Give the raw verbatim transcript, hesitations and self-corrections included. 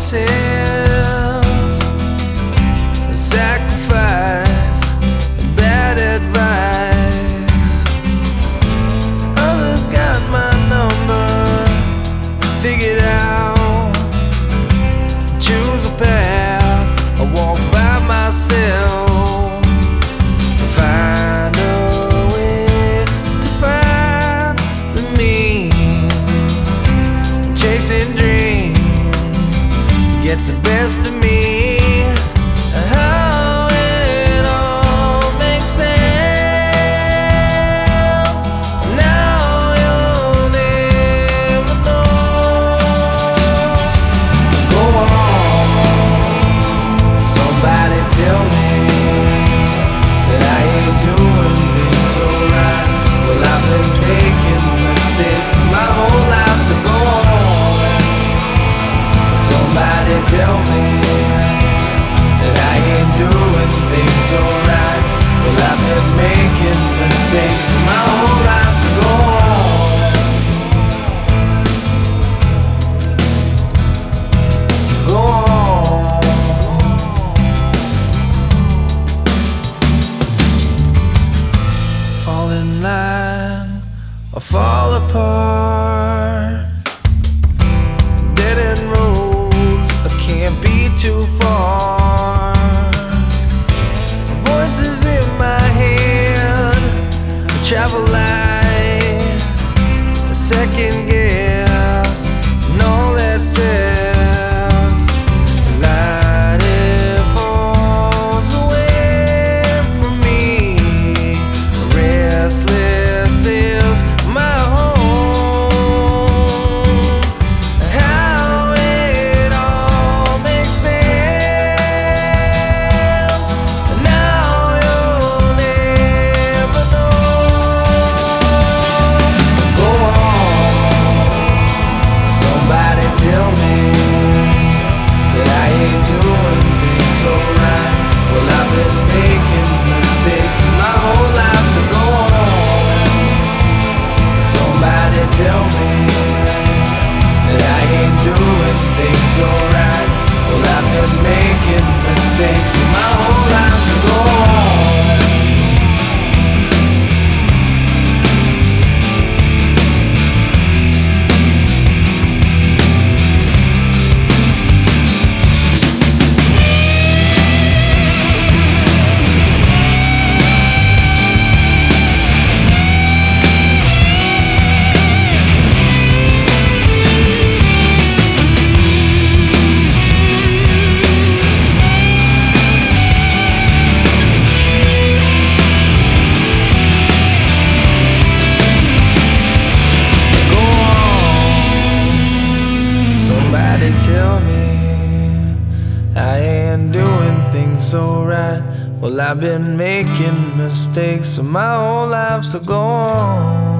myself, sacrifice and bad advice. Others got my number figured out. Choose a path, I walk by myself. Find a way to find the meaning. Chasing dreams gets the best of me. How it all makes sense. Now you'll never know. Go on, somebody tell me that I ain't doing things so right. Well, I've been making mistakes my whole life, so go on. Somebody tell me that I ain't doing things so right. Well, I've been making mistakes my whole life, so go on. Go on. Fall in line or fall apart. Dead end roads, I can't be too far. Voices in my head, I travel light, a second guess, and all that stress. Light it falls away from me. Restless is my home. How it all makes sense. Now you'll never know. Go on, somebody tell me that I ain't doing things so right. Well, I've been making mistakes my whole life, so go on. Somebody tell me that I ain't doing things so right. Well, I've been making mistakes my whole life, so go on. Somebody tell me I ain't doing things so right. Well, I've been making mistakes my whole life, so go on.